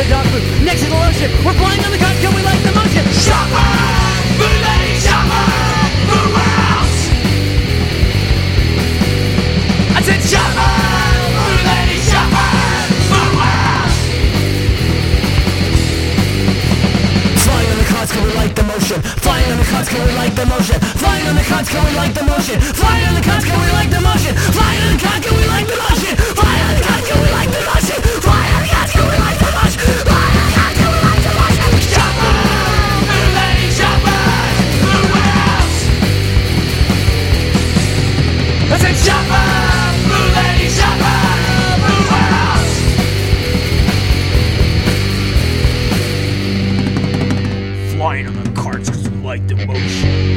the dog food, next to the lotion. We're flying on the cars 'cause we like the motion. Shopper, food lady, shopper, food warehouse. I said shopper, food lady, shopper, food warehouse. Flying on the cars 'cause we like the motion. Flying on the cars 'cause we like the motion. Flying on the cars 'cause we like the motion. Flying on the cars 'cause we like the motion. Flying on the cars 'cause we like the motion. Flying on the cars 'cause we like the motion. Flying on the cars 'cause we like the motion. Flying on the cars 'cause we like the motion. Shopper, food lady, shopper, food warehouse. I said shopper, food lady, shopper, food warehouse. Flying on the carts 'cause we like the motion.